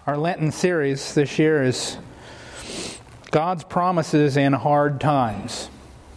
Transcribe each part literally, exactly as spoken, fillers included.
Our Lenten series this year is God's Promises in Hard Times.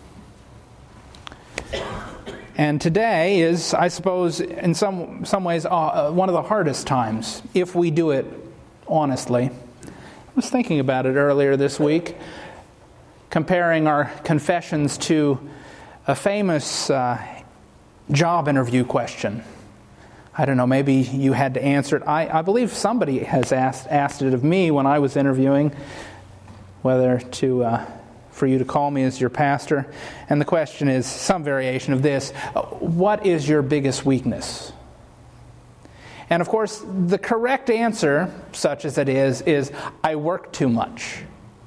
And today is, I suppose, in some some ways, uh, one of the hardest times, if we do it honestly. I was thinking about it earlier this week, comparing our confessions to a famous uh, job interview question. I don't know, maybe you had to answer it. I, I believe somebody has asked asked it of me when I was interviewing, whether to uh, for you to call me as your pastor. And the question is some variation of this: what is your biggest weakness? And of course, the correct answer, such as it is, is I work too much.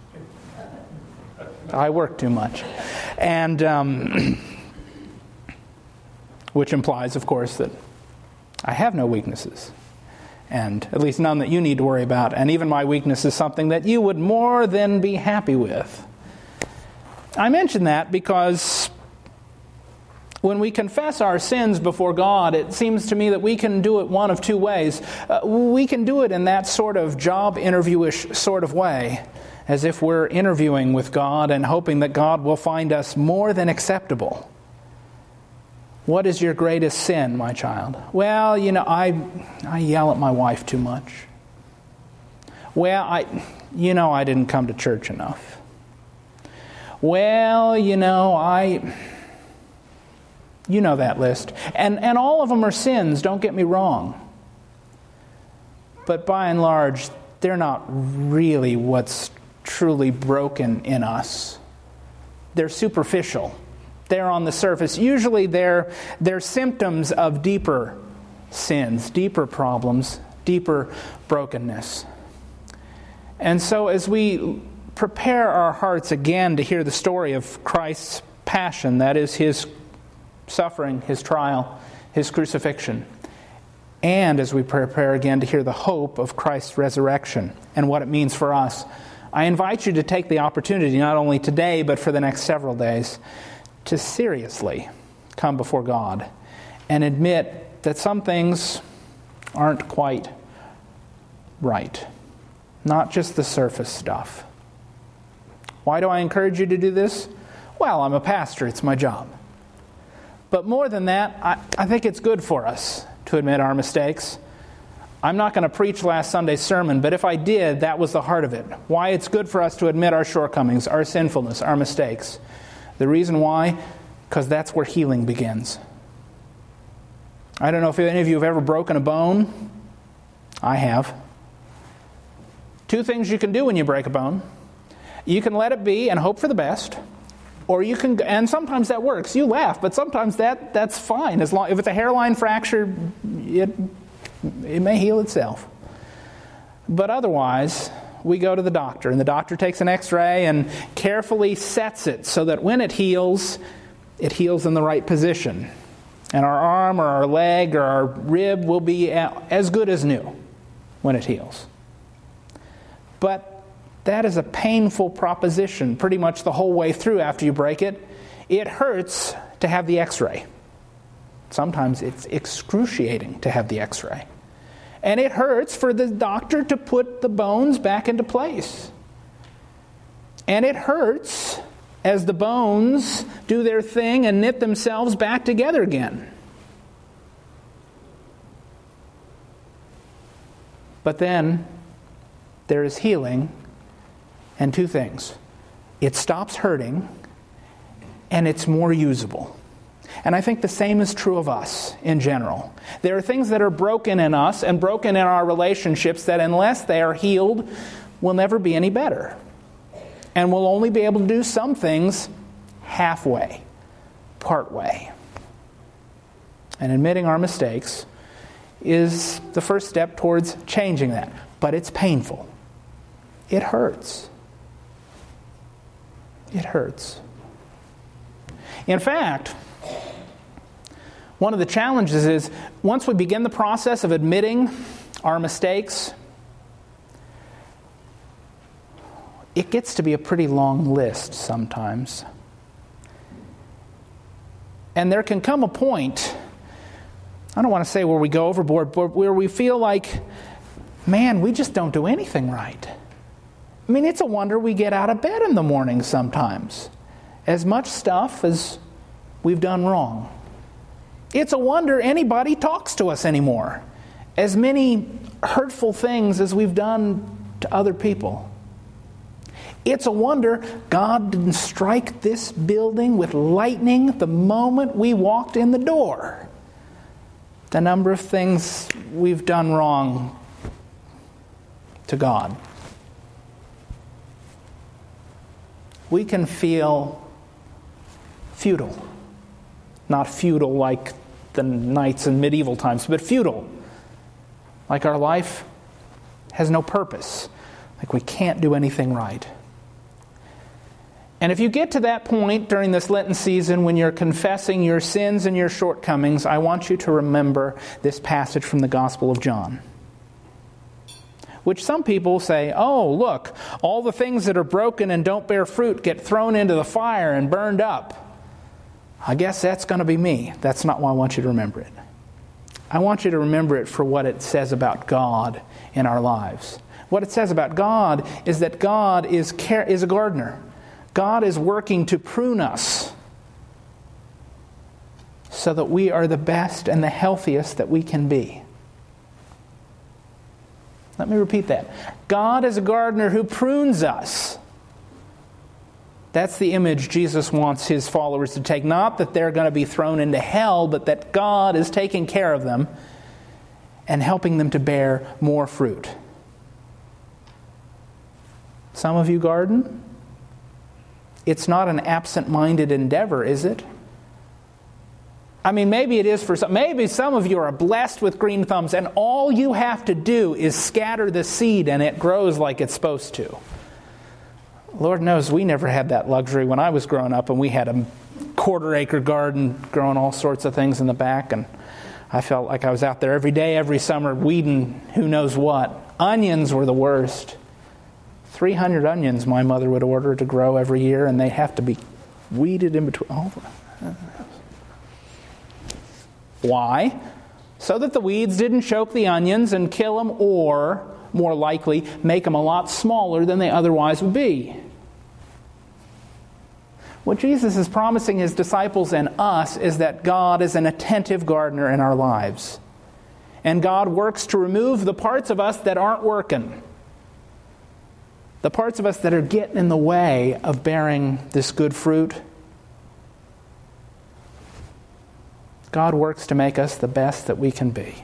I work too much. And um, which implies, of course, that I have no weaknesses, and at least none that you need to worry about. And even my weakness is something that you would more than be happy with. I mention that because when we confess our sins before God, it seems to me that we can do it one of two ways. Uh, we can do it in that sort of job interview-ish sort of way, as if we're interviewing with God and hoping that God will find us more than acceptable. What is your greatest sin, my child? Well, you know, I I yell at my wife too much. Well, I, you know, I didn't come to church enough. Well, you know, I, you know that list. And, and all of them are sins, don't get me wrong. But by and large, they're not really what's truly broken in us. They're superficial. They're on the surface. Usually they're, they're symptoms of deeper sins, deeper problems, deeper brokenness. And so as we prepare our hearts again to hear the story of Christ's passion, that is his suffering, his trial, his crucifixion, and as we prepare again to hear the hope of Christ's resurrection and what it means for us, I invite you to take the opportunity, not only today but for the next several days, to seriously come before God and admit that some things aren't quite right. Not just the surface stuff. Why do I encourage you to do this? Well, I'm a pastor. It's my job. But more than that, I, I think it's good for us to admit our mistakes. I'm not going to preach last Sunday's sermon, but if I did, that was the heart of it. Why it's good for us to admit our shortcomings, our sinfulness, our mistakes. The reason why? Because that's where healing begins. I don't know if any of you have ever broken a bone. I have. Two things you can do when you break a bone. You can let it be and hope for the best. Or you can, and sometimes that works. You laugh, but sometimes that, that's fine. As long, if it's a hairline fracture, it, it may heal itself. But otherwise, we go to the doctor, and the doctor takes an x-ray and carefully sets it so that when it heals, it heals in the right position. And our arm or our leg or our rib will be as good as new when it heals. But that is a painful proposition pretty much the whole way through after you break it. It hurts to have the x-ray. Sometimes it's excruciating to have the x-ray. And it hurts for the doctor to put the bones back into place. And it hurts as the bones do their thing and knit themselves back together again. But then there is healing and two things. It stops hurting and it's more usable. And I think the same is true of us in general. There are things that are broken in us and broken in our relationships that unless they are healed will never be any better. And we'll only be able to do some things halfway, part way. And admitting our mistakes is the first step towards changing that. But it's painful. It hurts. It hurts. In fact, one of the challenges is once we begin the process of admitting our mistakes, it gets to be a pretty long list sometimes. And there can come a point, I don't want to say where we go overboard, but where we feel like man, we just don't do anything right. I mean, it's a wonder we get out of bed in the morning sometimes. As much stuff as we've done wrong. It's a wonder anybody talks to us anymore. As many hurtful things as we've done to other people. It's a wonder God didn't strike this building with lightning the moment we walked in the door. The number of things we've done wrong to God. We can feel futile. Not futile like the knights in medieval times, but futile. Like our life has no purpose. Like we can't do anything right. And if you get to that point during this Lenten season when you're confessing your sins and your shortcomings, I want you to remember this passage from the Gospel of John. Which some people say, oh, look, all the things that are broken and don't bear fruit get thrown into the fire and burned up. I guess that's going to be me. That's not why I want you to remember it. I want you to remember it for what it says about God in our lives. What it says about God is that God is care, is a gardener. God is working to prune us so that we are the best and the healthiest that we can be. Let me repeat that. God is a gardener who prunes us. That's the image Jesus wants his followers to take. Not that they're going to be thrown into hell, but that God is taking care of them and helping them to bear more fruit. Some of you garden. It's not an absent-minded endeavor, is it? I mean, maybe it is for some. Maybe some of you are blessed with green thumbs, and all you have to do is scatter the seed, and it grows like it's supposed to. Lord knows we never had that luxury when I was growing up, and we had a quarter-acre garden growing all sorts of things in the back, and I felt like I was out there every day, every summer, weeding who knows what. Onions were the worst. three hundred onions my mother would order to grow every year, and they have to be weeded in between. Oh. Why? So that the weeds didn't choke the onions and kill them, or, more likely, make them a lot smaller than they otherwise would be. What Jesus is promising his disciples and us is that God is an attentive gardener in our lives. And God works to remove the parts of us that aren't working. The parts of us that are getting in the way of bearing this good fruit. God works to make us the best that we can be.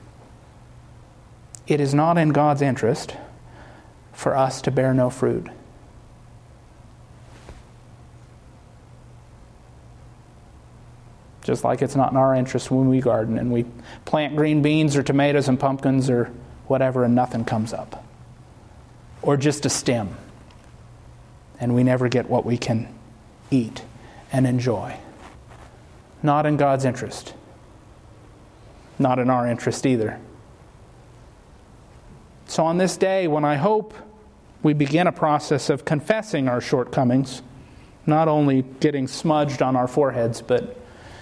It is not in God's interest for us to bear no fruit. Just like it's not in our interest when we garden and we plant green beans or tomatoes and pumpkins or whatever and nothing comes up. Or just a stem. And we never get what we can eat and enjoy. Not in God's interest. Not in our interest either. So on this day, when I hope we begin a process of confessing our shortcomings, not only getting smudged on our foreheads, but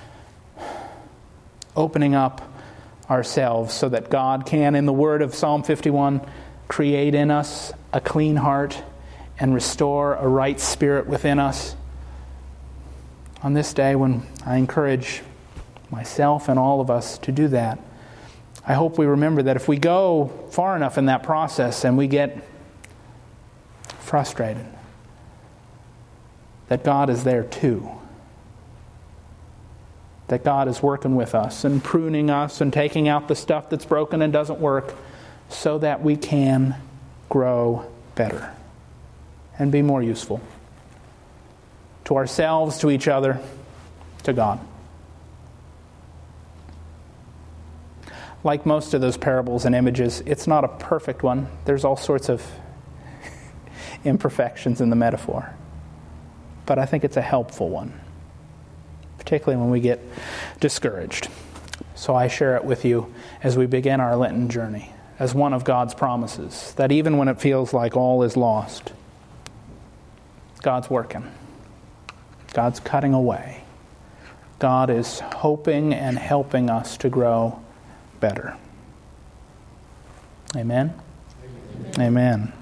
opening up ourselves so that God can, in the word of Psalm fifty-one, create in us a clean heart and restore a right spirit within us. On this day, when I encourage myself and all of us to do that, I hope we remember that if we go far enough in that process and we get frustrated, that God is there too. That God is working with us and pruning us and taking out the stuff that's broken and doesn't work so that we can grow better and be more useful to ourselves, to each other, to God. Like most of those parables and images, it's not a perfect one. There's all sorts of imperfections in the metaphor. But I think it's a helpful one, particularly when we get discouraged. So I share it with you as we begin our Lenten journey, as one of God's promises, that even when it feels like all is lost, God's working. God's cutting away. God is hoping and helping us to grow better. Amen. Amen.